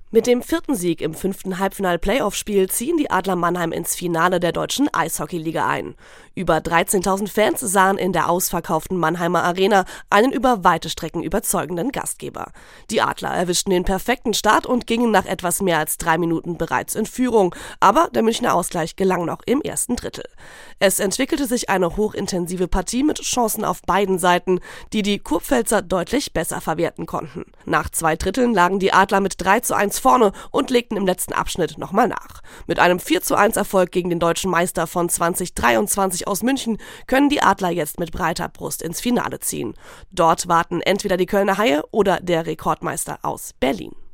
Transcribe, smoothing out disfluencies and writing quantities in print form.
Mit dem 4. Sieg im 5. Halbfinal-Playoff-Spiel ziehen die Adler Mannheim ins Finale der Deutschen Eishockeyliga ein. Über 13.000 Fans sahen in der ausverkauften Mannheimer Arena einen über weite Strecken überzeugenden Gastgeber. Die Adler erwischten den perfekten Start und gingen nach etwas mehr als 3 Minuten bereits in Führung, aber der Münchner Ausgleich gelang noch im ersten Drittel. Es entwickelte sich eine hochintensive Partie mit Chancen auf beiden Seiten, die Kurpfälzer deutlich besser verwerten konnten. Nach 2 Dritteln lagen die Adler mit 3:1 vorne und legten im letzten Abschnitt nochmal nach. Mit einem 4:1 Erfolg gegen den deutschen Meister von 2023 aus München können die Adler jetzt mit breiter Brust ins Finale ziehen. Dort warten entweder die Kölner Haie oder der Rekordmeister aus Berlin.